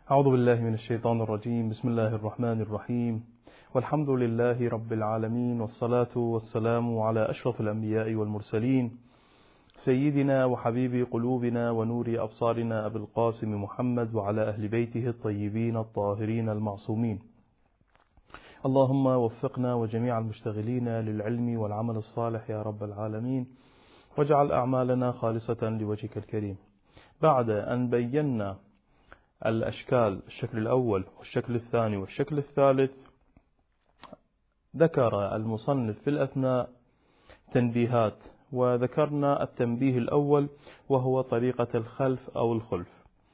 أعوذ بالله من الشيطان الرجيم. بسم الله الرحمن الرحيم، والحمد لله رب العالمين، والصلاة والسلام على أشرف الأنبياء والمرسلين، سيدنا وحبيب قلوبنا ونور أبصارنا أبي القاسم محمد وعلى أهل بيته الطيبين الطاهرين المعصومين. اللهم وفقنا وجميع المشتغلين للعلم والعمل الصالح يا رب العالمين، واجعل أعمالنا خالصة لوجهك الكريم. بعد أن بينا الأشكال، الشكل الأول والشكل الثاني والشكل الثالث، ذكر المصنف في الأثناء تنبيهات، وذكرنا التنبيه الأول وهو طريقة الخلف أو الخلف.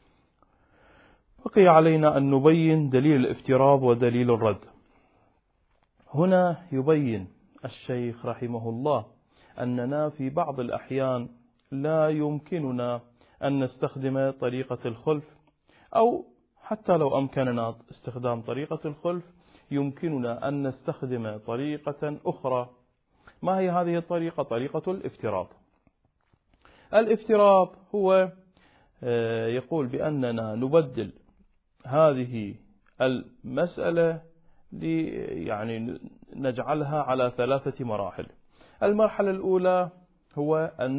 بقي علينا أن نبين دليل الافتراض ودليل الرد. هنا يبين الشيخ رحمه الله أننا في بعض الأحيان لا يمكننا أن نستخدم طريقة الخلف، أو حتى لو أمكننا استخدام طريقة الخلف يمكننا أن نستخدم طريقة أخرى. ما هي هذه الطريقة؟ طريقة الافتراض. الافتراض هو يقول بأننا نبدل هذه المسألة يعني نجعلها على 3 مراحل. المرحلة الأولى هو أن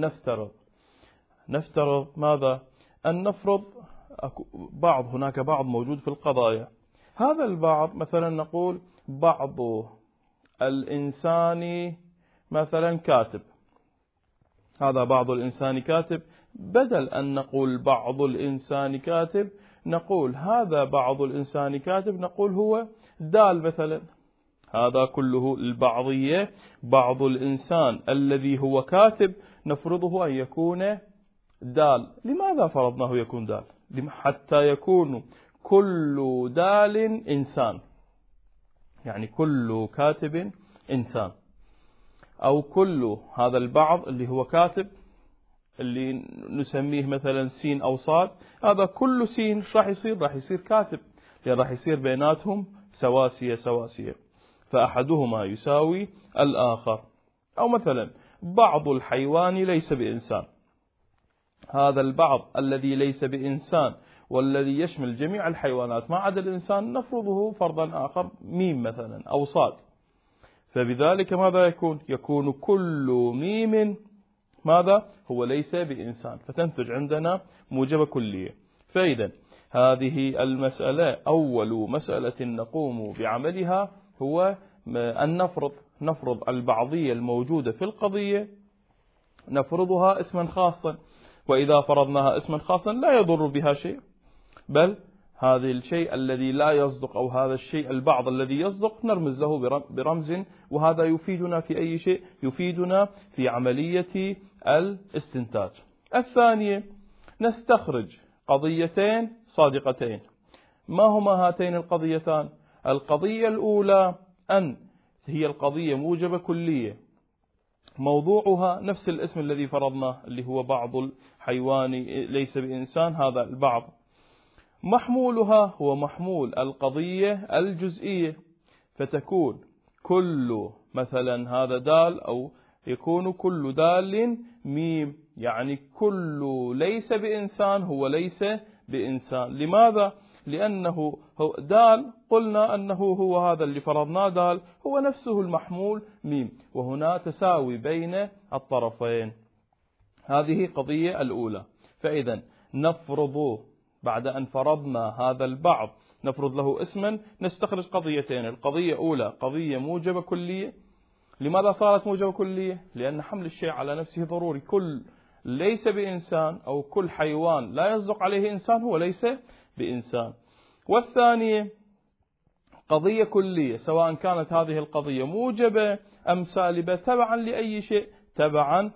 نفترض ماذا؟ أن نفرض هناك بعض موجود في القضايا. هذا البعض مثلا نقول بعض الإنسان مثلا كاتب، هذا بعض الإنسان كاتب. بدل أن نقول بعض الإنسان كاتب نقول هذا بعض الإنسان كاتب، نقول هو دال مثلا. هذا كله البعضية. بعض الإنسان الذي هو كاتب نفرضه أن يكون دال. لماذا فرضناه يكون دال؟ حتى يكون كل دال إنسان، يعني كل كاتب إنسان، أو كل هذا البعض اللي هو كاتب اللي نسميه مثلا سين أو صاد، هذا كل سين راح يصير كاتب، لأن راح يصير بيناتهم سواسية، فأحدهما يساوي الآخر. أو مثلا بعض الحيوان ليس بإنسان، هذا البعض الذي ليس بإنسان والذي يشمل جميع الحيوانات ما عدا الإنسان نفرضه فرضا آخر ميم مثلا أو صاد، فبذلك ماذا يكون كل ميم ماذا؟ هو ليس بإنسان، فتنتج عندنا موجبة كلية. فإذا هذه المسألة أول مسألة نقوم بعملها هو أن نفرض البعضية الموجودة في القضية، نفرضها اسما خاصا. وإذا فرضناها اسما خاصا لا يضر بها شيء، بل هذا الشيء الذي لا يصدق أو هذا الشيء البعض الذي يصدق نرمز له برمز، وهذا يفيدنا في أي شيء؟ يفيدنا في عملية الاستنتاج. الثانية نستخرج قضيتين صادقتين. ما هما هاتين القضيتان؟ القضية الأولى أن هي القضية موجبة كلية، موضوعها نفس الاسم الذي فرضناه اللي هو بعض الحيوان ليس بإنسان، هذا البعض. محمولها هو محمول القضية الجزئية، فتكون كل مثلا هذا دال، أو يكون كل دال ميم، يعني كل ليس بإنسان هو ليس بإنسان. لماذا؟ لأنه دال قلنا أنه هو هذا اللي فرضناه دال هو نفسه المحمول ميم، وهنا تساوي بين الطرفين. هذه قضية الأولى. فإذا نفرض بعد أن فرضنا هذا البعض نفرض له اسما، نستخرج قضيتين. القضية الأولى قضية موجبة كلية. لماذا صارت موجبة كلية؟ لأن حمل الشيء على نفسه ضروري. كل ليس بإنسان أو كل حيوان لا يصدق عليه إنسان هو ليس بإنسان. والثانية قضية كلية، سواء كانت هذه القضية موجبة أم سالبة، تبعا لأي شيء، تبعا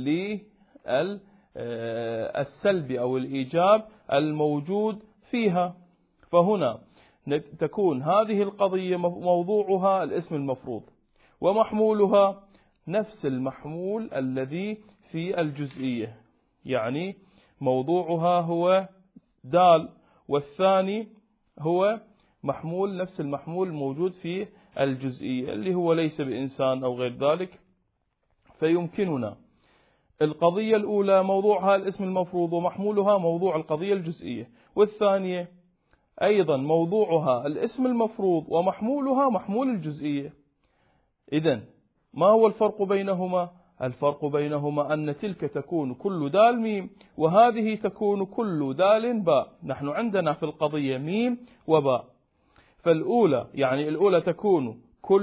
للسلب أو الإيجاب الموجود فيها. فهنا تكون هذه القضية موضوعها الاسم المفروض، ومحمولها نفس المحمول الذي في الجزئية، يعني موضوعها هو دال، والثاني هو محمول نفس المحمول الموجود في الجزئية اللي هو ليس بإنسان أو غير ذلك. فيمكننا القضية الأولى موضوعها الاسم المفروض ومحمولها موضوع القضية الجزئية، والثانية أيضا موضوعها الاسم المفروض ومحمولها محمول الجزئية. إذن ما هو الفرق بينهما؟ الفرق بينهما أن تلك تكون كل دال ميم، وهذه تكون كل دال باء. نحن عندنا في القضية ميم وباء، فالأولى يعني الأولى تكون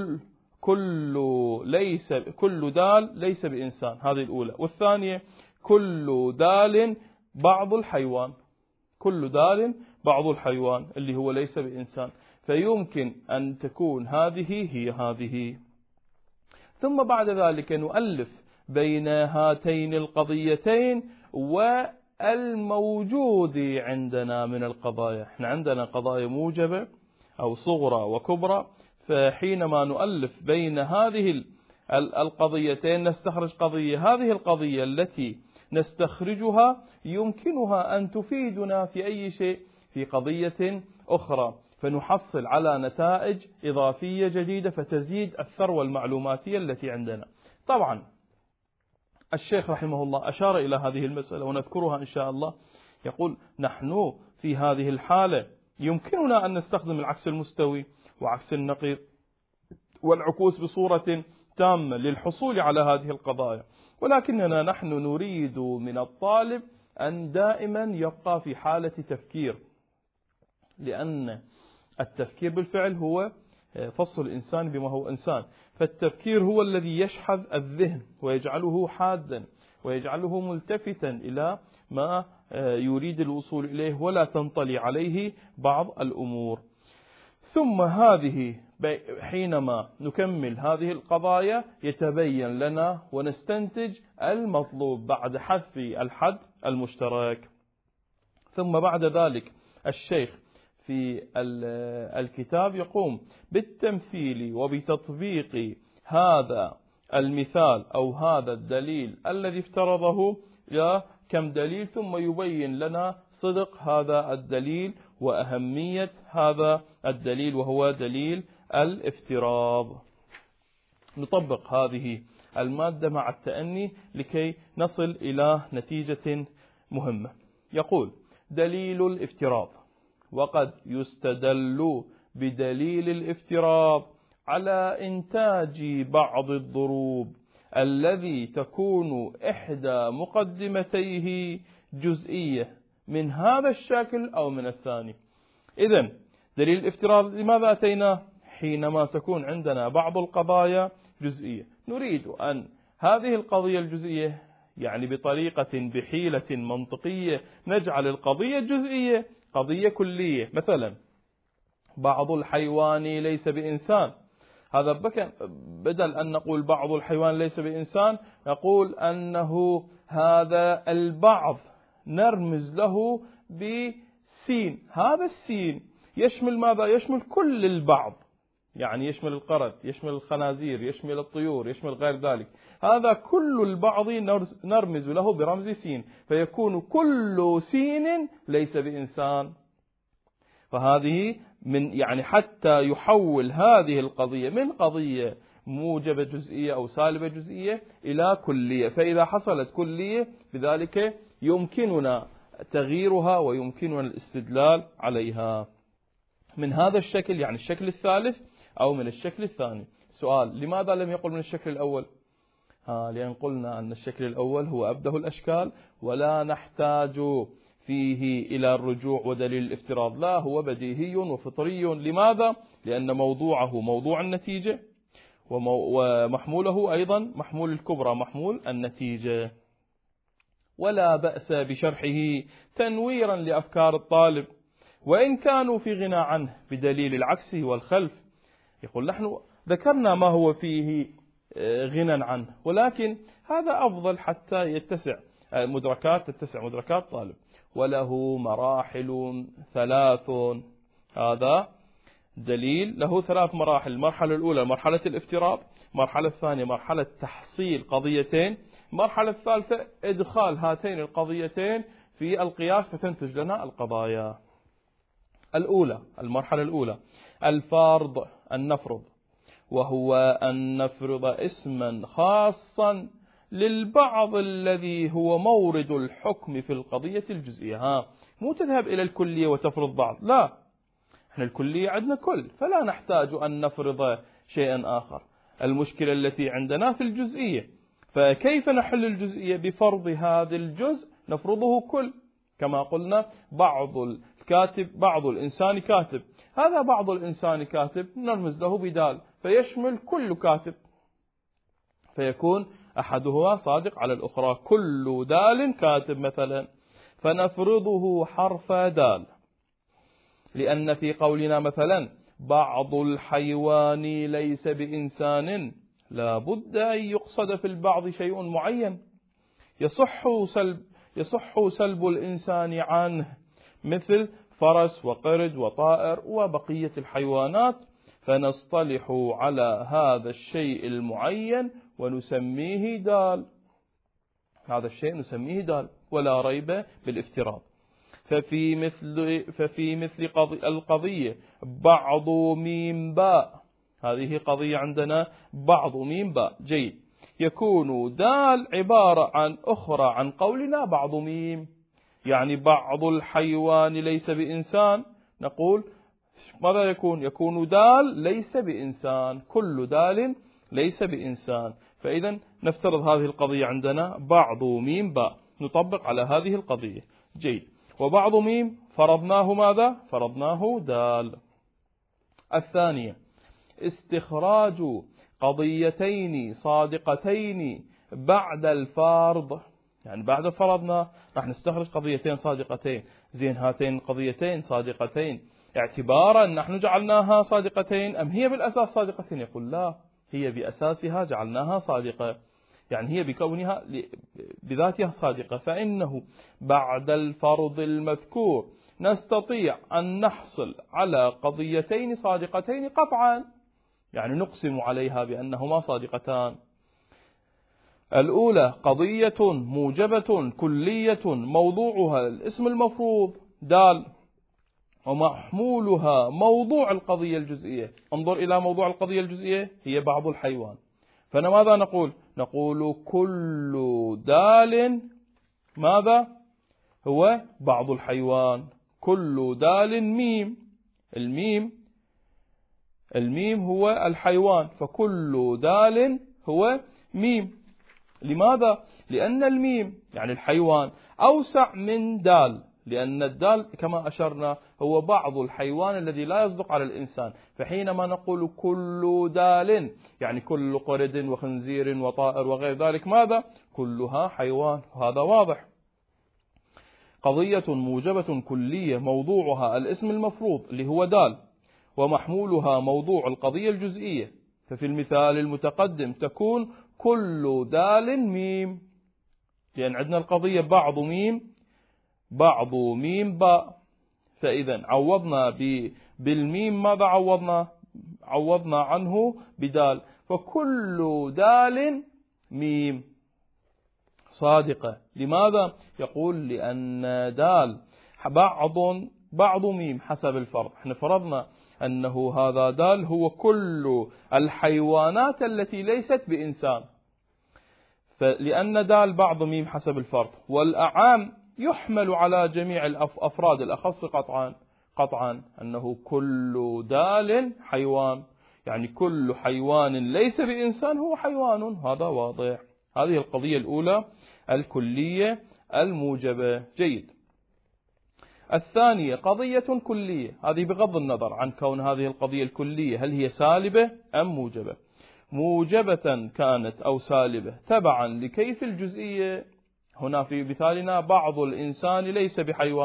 كل دال ليس بإنسان، هذه الأولى. والثانية كل دال بعض الحيوان، كل دال بعض الحيوان اللي هو ليس بإنسان، فيمكن أن تكون هذه هي هذه. ثم بعد ذلك نؤلف بين هاتين القضيتين والموجود عندنا من القضايا. احنا عندنا قضايا موجبة أو صغرى وكبرى، فحينما نؤلف بين هذه القضيتين نستخرج قضية. هذه القضية التي نستخرجها يمكنها أن تفيدنا في أي شيء في قضية أخرى، فنحصل على نتائج إضافية جديدة فتزيد الثروة المعلوماتية التي عندنا. طبعا الشيخ رحمه الله أشار إلى هذه المسألة ونذكرها إن شاء الله. يقول نحن في هذه الحالة يمكننا أن نستخدم العكس المستوي وعكس النقيض والعكوس بصورة تامة للحصول على هذه القضايا، ولكننا نحن نريد من الطالب أن دائما يبقى في حالة تفكير، لأن التفكير بالفعل هو فصل الإنسان بما هو إنسان، فالتفكير هو الذي يشحذ الذهن ويجعله حادا ويجعله ملتفتا إلى ما يريد الوصول إليه ولا تنطلي عليه بعض الأمور. ثم هذه حينما نكمل هذه القضايا يتبين لنا ونستنتج المطلوب بعد حذف الحد المشترك. ثم بعد ذلك الشيخ في الكتاب يقوم بالتمثيل وبتطبيق هذا المثال أو هذا الدليل الذي افترضه كم دليل، ثم يبين لنا صدق هذا الدليل وأهمية هذا الدليل وهو دليل الافتراض. نطبق هذه المادة مع التأني لكي نصل إلى نتيجة مهمة. يقول دليل الافتراض: وقد يستدل بدليل الافتراض على إنتاج بعض الضروب الذي تكون إحدى مقدمتيه جزئية من هذا الشكل أو من الثاني. إذن دليل الافتراض لماذا أتيناه؟ حينما تكون عندنا بعض القضايا جزئية، نريد أن هذه القضية الجزئية يعني بطريقة بحيلة منطقية نجعل القضية الجزئية قضية كلية. مثلا بعض الحيوان ليس بإنسان، هذا بدل أن نقول بعض الحيوان ليس بإنسان نقول أنه هذا البعض نرمز له بسين. هذا السين يشمل ماذا؟ يشمل كل البعض، يعني يشمل القرد، يشمل الخنازير، يشمل الطيور، يشمل غير ذلك. هذا كل البعض نرمز له برمز سين، فيكون كل سين ليس بإنسان. فهذه من يعني حتى يحول هذه القضية من قضية موجبة جزئية أو سالبة جزئية إلى كلية، فإذا حصلت كلية بذلك يمكننا تغييرها ويمكننا الاستدلال عليها من هذا الشكل، يعني الشكل الثالث أو من الشكل الثاني. سؤال: لماذا لم يقل من الشكل الأول؟ لأن قلنا أن الشكل الأول هو أبده الأشكال ولا نحتاج فيه إلى الرجوع ودليل الافتراض، لا هو بديهي وفطري. لماذا؟ لأن موضوعه موضوع النتيجة ومحموله أيضا محمول الكبرى محمول النتيجة. ولا بأس بشرحه تنويرا لأفكار الطالب وإن كانوا في غنى عنه بدليل العكس والخلف. يقول نحن ذكرنا ما هو فيه غنى عنه، ولكن هذا أفضل حتى تتسع مدركات طالب. وله مراحل 3. هذا دليل له 3 مراحل: المرحلة الأولى مرحلة الافتراض، المرحلة الثانية مرحلة تحصيل قضيتين، المرحلة الثالثة إدخال هاتين القضيتين في القياس فتنتج لنا القضايا. المرحلة الأولى الفرض، أن نفرض، وهو أن نفرض اسما خاصا للبعض الذي هو مورد الحكم في القضية الجزئية. مو تذهب إلى الكلية وتفرض بعض، لا، احنا الكلية عندنا كل، فلا نحتاج أن نفرض شيئا آخر. المشكلة التي عندنا في الجزئية، فكيف نحل الجزئية؟ بفرض هذا الجزء نفرضه كل، كما قلنا بعض الإنسان كاتب، هذا بعض الإنسان كاتب نرمز له بدال فيشمل كل كاتب، فيكون أحدها صادق على الأخرى، كل دال كاتب مثلا، فنفرضه حرف دال. لأن في قولنا مثلا بعض الحيوان ليس بإنسان، لا بد أن يقصد في البعض شيء معين، يصح سلب الإنسان عنه، مثل فرس وقرد وطائر وبقية الحيوانات، فنصطلح على هذا الشيء المعين ونسميه دال، هذا الشيء نسميه دال ولا ريب بالافتراض. ففي مثل القضية بعض ميم باء، هذه قضية عندنا بعض ميم باء، جيد، يكون دال عبارة عن أخرى عن قولنا بعض ميم، يعني بعض الحيوان ليس بإنسان، نقول ماذا يكون دال ليس بإنسان، كل دال ليس بإنسان. فإذا نفترض هذه القضية عندنا بعض ميم باء، نطبق على هذه القضية، جيد. وبعض ميم فرضناه ماذا؟ فرضناه دال. الثانية استخراج قضيتين صادقتين بعد الفرض، يعني بعد فرضنا راح نستخرج قضيتين صادقتين، زين هاتين القضيتين صادقتين اعتبارا نحن جعلناها صادقتين أم هي بالأساس صادقتين؟ يقول لا، هي بأساسها جعلناها صادقة، يعني هي بكونها بذاتها صادقة، فإنه بعد الفرض المذكور نستطيع أن نحصل على قضيتين صادقتين قطعا، يعني نقسم عليها بأنهما صادقتان. الأولى قضية موجبة كلية موضوعها الاسم المفروض دال، ومحمولها موضوع القضية الجزئية. انظر إلى موضوع القضية الجزئية، هي بعض الحيوان، فماذا نقول كل دال ماذا هو بعض الحيوان، كل دال ميم، الميم هو الحيوان، فكل دال هو ميم. لماذا؟ لأن الميم يعني الحيوان أوسع من دال، لأن الدال كما أشرنا هو بعض الحيوان الذي لا يصدق على الإنسان، فحينما نقول كل دال يعني كل قرد وخنزير وطائر وغير ذلك ماذا؟ كلها حيوان، وهذا واضح. قضية موجبة كلية موضوعها الاسم المفروض اللي هو دال، ومحمولها موضوع القضية الجزئية، ففي المثال المتقدم تكون كل دال ميم، لأن عندنا القضية بعض ميم باء، فإذا عوضنا بالميم ماذا عوضنا عنه بدال، فكل دال ميم صادقة. لماذا؟ يقول لأن دال بعض ميم حسب الفرض، احنا فرضنا أنه هذا دال هو كل الحيوانات التي ليست بإنسان، فلأن دال بعض ميم حسب الفرض، والأعام يحمل على جميع الأفراد الأخص قطعا أنه كل دال حيوان، يعني كل حيوان ليس بإنسان هو حيوان، هذا واضح. هذه القضية الأولى الكلية الموجبة، جيد. الثانية قضية كلية، هذه بغض النظر عن كون هذه القضية الكلية هل هي سالبة أم موجبة، موجبة كانت أو سالبة تبعا لكيف الجزئية. هنا في مثالنا بعض الإنسان ليس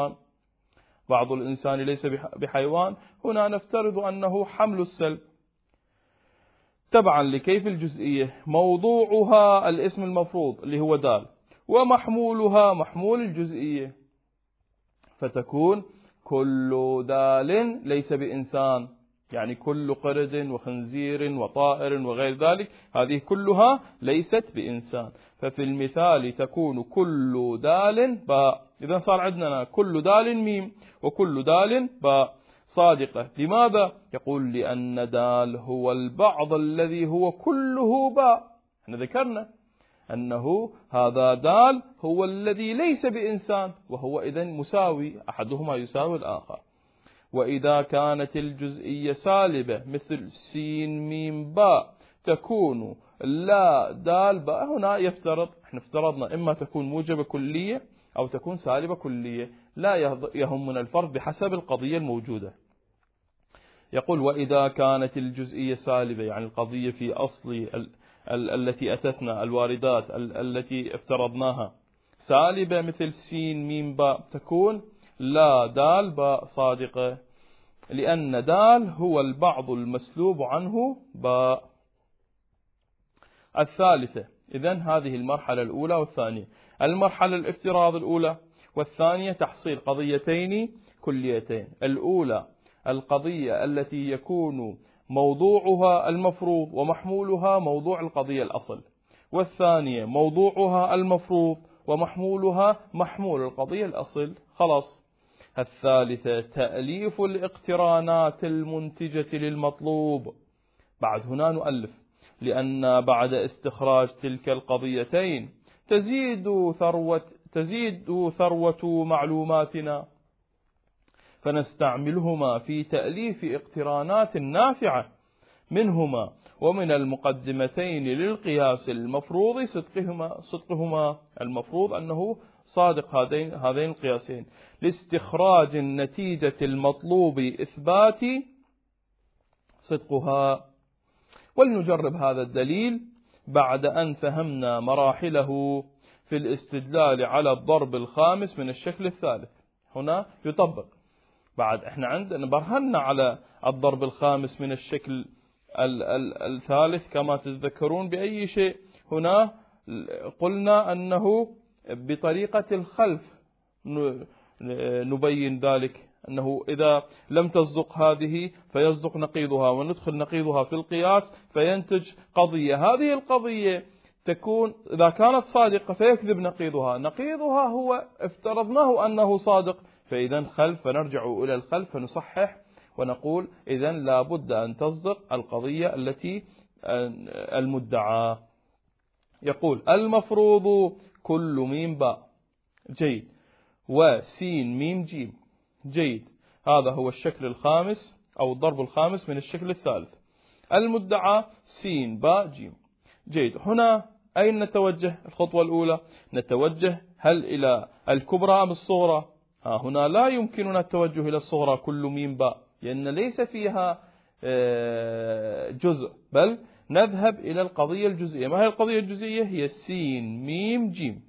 بحيوان، هنا نفترض أنه حمل السلب، تبعا لكيف الجزئية موضوعها الاسم المفروض اللي هو دال، ومحمولها محمول الجزئية، فتكون كل دال ليس بإنسان، يعني كل قرد وخنزير وطائر وغير ذلك هذه كلها ليست بإنسان، ففي المثال تكون كل دال باء. إذا صار عندنا كل دال ميم وكل دال باء صادقة. لماذا؟ يقول لأن دال هو البعض الذي هو كله باء، احنا ذكرنا أنه هذا دال هو الذي ليس بإنسان، وهو إذن مساوي، أحدهما يساوي الآخر. وإذا كانت الجزئية سالبة مثل سين ميم باء تكون لا دال باء. هنا احنا افترضنا إما تكون موجبة كلية أو تكون سالبة كلية، لا يهمنا الفرق بحسب القضية الموجودة. يقول وإذا كانت الجزئية سالبة، يعني القضية في أصل التي أتتنا الواردات التي افترضناها سالبة مثل سين ميم باء تكون لا دال باء صادقة، لأن دال هو البعض المسلوب عنه باء. الثالثة، إذن هذه المرحلة الأولى والثانية. المرحلة الافتراض الأولى والثانية تحصيل قضيتين كليتين. الأولى القضية التي يكون موضوعها المفروض ومحمولها موضوع القضية الأصل، والثانية موضوعها المفروض ومحمولها محمول القضية الأصل. خلاص. الثالثة تأليف الاقترانات المنتجة للمطلوب. بعد هنا نؤلف، لأن بعد استخراج تلك القضيتين تزيد ثروة معلوماتنا، فنستعملهما في تأليف اقترانات نافعة منهما ومن المقدمتين للقياس المفروض صدقهما. المفروض أنه صادق هذين القياسين لاستخراج النتيجة المطلوب إثبات صدقها. ولنجرب هذا الدليل بعد أن فهمنا مراحله في الاستدلال على الضرب الخامس من الشكل الثالث. هنا يطبق. بعد احنا عندنا برهنا على الضرب الخامس من الشكل الثالث كما تتذكرون بأي شيء. هنا قلنا أنه بطريقة الخلف نبين ذلك، أنه إذا لم تصدق هذه فيصدق نقيضها، وندخل نقيضها في القياس فينتج قضية. هذه القضية تكون إذا كانت صادقة فيكذب نقيضها هو افترضناه أنه صادق، فإذا خلف، فنرجع إلى الخلف فنصحح ونقول إذا لا بد أن تصدق القضية التي المدعى. يقول المفروض كل ميم باء جيد وسين ميم جيم جيد. هذا هو الشكل الخامس أو الضرب الخامس من الشكل الثالث. المدعى سين باء جيم جيد. هنا أين نتوجه؟ الخطوة الأولى نتوجه هل إلى الكبرى أم الصغرى؟ هنا لا يمكننا التوجه إلى الصغرى كل ميم باء، لأن ليس فيها جزء، بل نذهب إلى القضية الجزئية. ما هي القضية الجزئية؟ هي سين ميم جيم.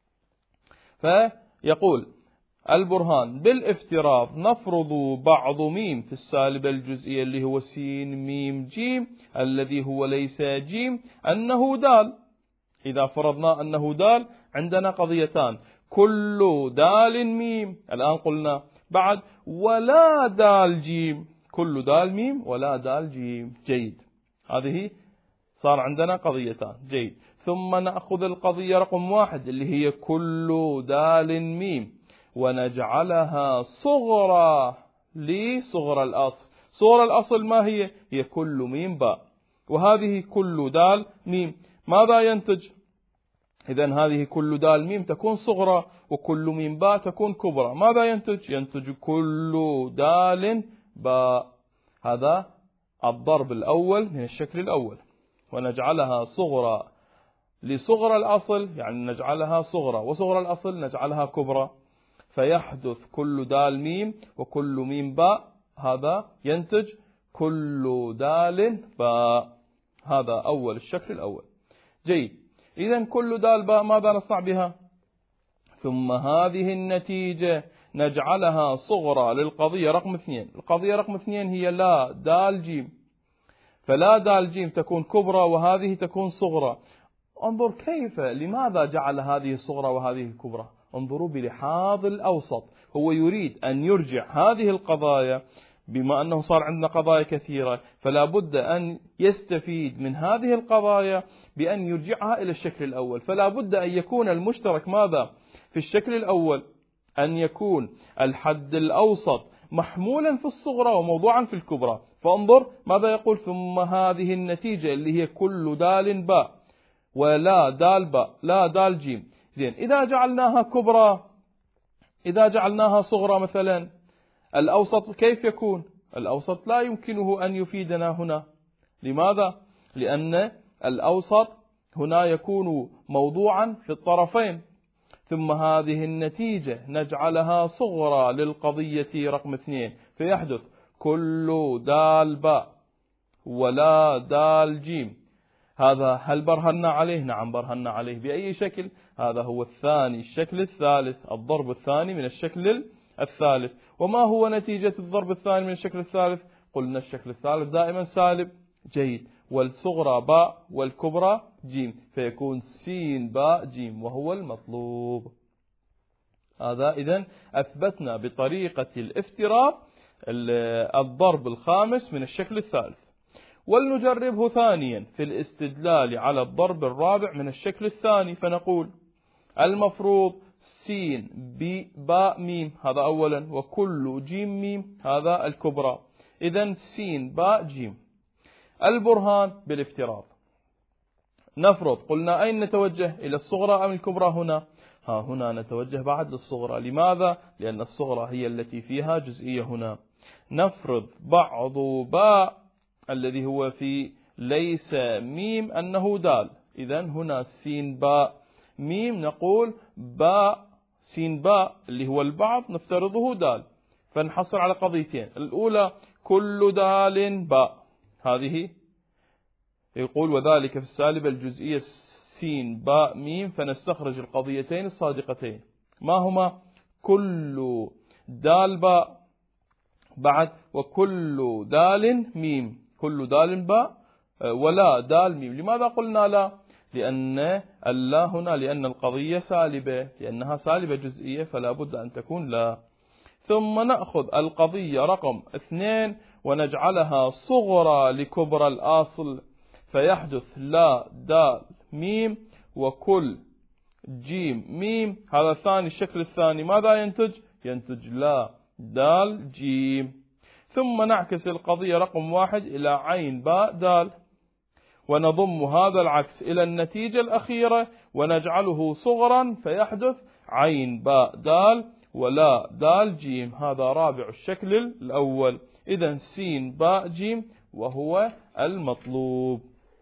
فيقول البرهان بالافتراض نفرض بعض ميم في السالبة الجزئية اللي هو سين ميم جيم الذي هو ليس جيم أنه دال. إذا فرضنا أنه دال عندنا قضيتان، كل دال ميم. الآن قلنا بعد ولا دال جيم، كل دال ميم ولا دال جيم جيد. هذه صار عندنا قضيتان جيد. ثم نأخذ القضية رقم 1 اللي هي كل دال ميم ونجعلها صغرى لصغرى الأصل. صغرى الأصل ما هي؟ هي كل ميم باء، وهذه كل دال ميم. ماذا ينتج؟ إذن هذه كل دال ميم تكون صغرى وكل ميم باء تكون كبرى. ماذا ينتج؟ ينتج كل دال باء. هذا الضرب الأول من الشكل الأول. ونجعلها صغرى لصغرى الأصل، يعني نجعلها صغرى، وصغرى الأصل نجعلها كبرى، فيحدث كل دال ميم وكل ميم باء. هذا ينتج كل دال باء. هذا أول الشكل الأول جيد. إذن كل دال باء ماذا نصنع بها؟ ثم هذه النتيجة نجعلها صغرى للقضية رقم 2. القضية رقم 2 هي لا دال جيم، فلا دال جيم تكون كبرى وهذه تكون صغرى. انظر كيف، لماذا جعل هذه الصغرى وهذه الكبرى؟ انظروا بلحاظ الأوسط. هو يريد أن يرجع هذه القضايا، بما أنه صار عندنا قضايا كثيرة فلا بد أن يستفيد من هذه القضايا بأن يرجعها إلى الشكل الأول. فلا بد أن يكون المشترك ماذا في الشكل الأول؟ أن يكون الحد الأوسط محمولا في الصغرى وموضوعا في الكبرى. فانظر ماذا يقول: ثم هذه النتيجة اللي هي كل دال باء ولا دال باء لا دال جيم. زين، إذا جعلناها كبرى، إذا جعلناها صغرى مثلا، الأوسط كيف يكون؟ الأوسط لا يمكنه أن يفيدنا هنا. لماذا؟ لأن الأوسط هنا يكون موضوعا في الطرفين، ثم هذه النتيجة نجعلها صغرى للقضية رقم 2، فيحدث كل دال باء ولا دال جيم. هذا هل برهنا عليه؟ نعم برهنا عليه. بأي شكل؟ هذا هو الثاني، الشكل الثالث، الضرب الثاني من الشكل الثالث. وما هو نتيجة الضرب الثاني من الشكل الثالث؟ قلنا الشكل الثالث دائما سالب. جيد. والصغرى باء والكبرى جيم، فيكون سين باء جيم، وهو المطلوب. هذا إذن أثبتنا بطريقة الافتراض الضرب الخامس من الشكل الثالث. ولنجربه ثانيا في الاستدلال على الضرب الرابع من الشكل الثاني، فنقول المفروض سين باء ميم، هذا أولا، وكل جيم ميم، هذا الكبرى. إذن سين باء جيم. البرهان بالافتراض. نفرض قلنا أين نتوجه؟ إلى الصغرى أم الكبرى؟ هنا نتوجه بعد للصغرى. لماذا؟ لأن الصغرى هي التي فيها جزئية هنا. نفرض بعض باء الذي هو في ليس ميم أنه دال، إذن هنا سين باء ميم، نقول باء سين باء اللي هو البعض نفترضه دال، فنحصل على قضيتين. الأولى كل دال باء، هذه يقول وذلك في السالبة الجزئية سين باء ميم، فنستخرج القضيتين الصادقتين. ما هما؟ كل دال باء بعد وكل دال ميم، كل دال باء ولا دال ميم. لماذا قلنا لا؟ لأن اللا هنا لأن القضية سالبة، لأنها سالبة جزئية فلا بد أن تكون لا. ثم نأخذ القضية رقم 2 ونجعلها صغرى لكبرى الأصل، فيحدث لا دال ميم وكل جيم ميم. هذا الثاني، الشكل الثاني ماذا ينتج؟ ينتج لا دال جيم. ثم نعكس القضية رقم 1 إلى عين باء دال، ونضم هذا العكس إلى النتيجة الأخيرة ونجعله صغرا، فيحدث عين باء دال ولا دال جيم. هذا رابع الشكل الأول. إذن سين باء جيم وهو المطلوب.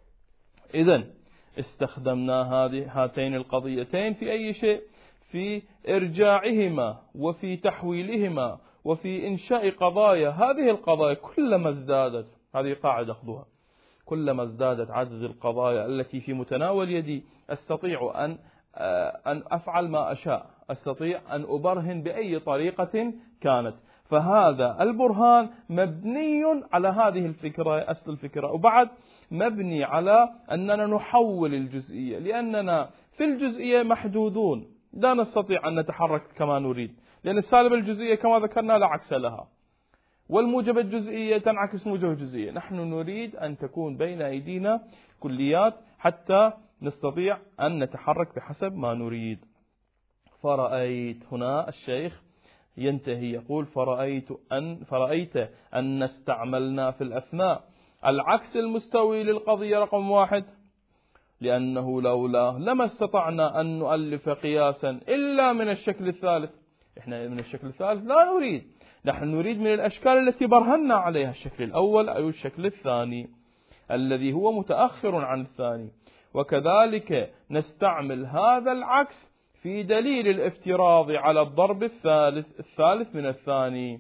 إذن استخدمنا هاتين القضيتين في أي شيء؟ في إرجاعهما وفي تحويلهما وفي إنشاء قضايا. هذه القضايا كلما ازدادت، هذه قاعدة أخذوها، كلما ازدادت عدد القضايا التي في متناول يدي أستطيع أن أفعل ما أشاء، أستطيع أن أبرهن بأي طريقة كانت. فهذا البرهان مبني على هذه الفكرة، أصل الفكرة، وبعد مبني على أننا نحول الجزئية، لأننا في الجزئية محدودون، لا نستطيع أن نتحرك كما نريد، لأن السالبة الجزئية كما ذكرنا لا عكس لها، والموجبة الجزئية تنعكس موجبة الجزئية. نحن نريد أن تكون بين أيدينا كليات حتى نستطيع أن نتحرك بحسب ما نريد. فرأيت، هنا الشيخ ينتهي يقول فرأيت أن استعملنا في الأثناء العكس المستوي للقضية رقم 1، لأنه لولا لما استطعنا أن نؤلف قياسا إلا من الشكل الثالث. إحنا من الشكل الثالث لا نريد، نحن نريد من الأشكال التي برهنا عليها، الشكل الأول أو الشكل الثاني الذي هو متأخر عن الثاني. وكذلك نستعمل هذا العكس في دليل الافتراض على الضرب الثالث من الثاني.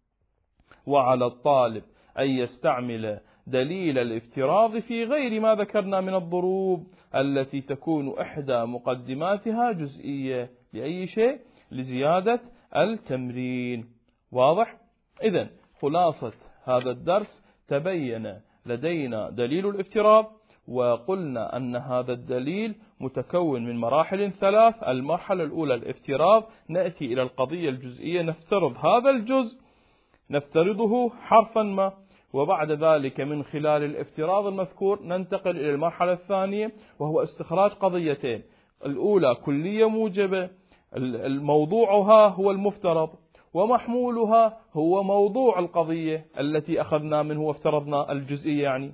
وعلى الطالب أن يستعمل دليل الافتراض في غير ما ذكرنا من الضروب التي تكون إحدى مقدماتها جزئية، لأي شيء؟ لزيادة التمرين. واضح؟ إذن خلاصة هذا الدرس، تبين لدينا دليل الافتراض، وقلنا أن هذا الدليل متكون من مراحل 3. المرحلة الأولى الافتراض، نأتي إلى القضية الجزئية، نفترض هذا الجزء نفترضه حرفا ما، وبعد ذلك من خلال الافتراض المذكور ننتقل إلى المرحلة الثانية، وهو استخراج قضيتين. الأولى كلية موجبة موضوعها هو المفترض، ومحمولها هو موضوع القضية التي أخذنا منه وافترضنا الجزئية يعني.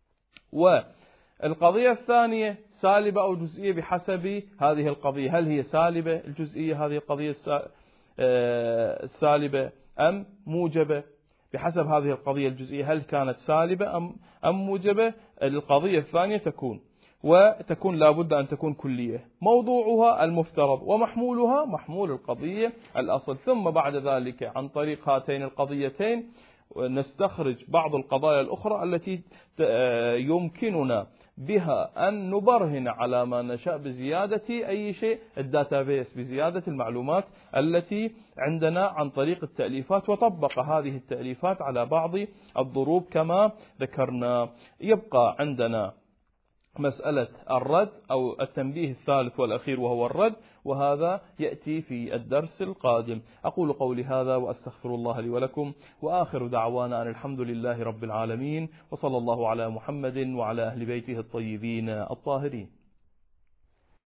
والقضية الثانية سالبة أو جزئية بحسب هذه القضية، هل هي سالبة الجزئية هذه القضية السالبة أم موجبة؟ بحسب هذه القضية الجزئية هل كانت سالبة أم موجبة؟ القضية الثانية تكون لابد أن تكون كلية، موضوعها المفترض ومحمولها محمول القضية الأصل. ثم بعد ذلك عن طريق هاتين القضيتين نستخرج بعض القضايا الأخرى التي يمكننا بها أن نبرهن على ما نشاء بزيادة أي شيء الداتابيس، بزيادة المعلومات التي عندنا عن طريق التأليفات، وطبق هذه التأليفات على بعض الضروب كما ذكرنا. يبقى عندنا مسألة الرد أو التنبيه الثالث والأخير وهو الرد، وهذا يأتي في الدرس القادم. أقول قولي هذا وأستغفر الله لي ولكم، وآخر دعوانا أن الحمد لله رب العالمين، وصلى الله على محمد وعلى أهل بيته الطيبين الطاهرين.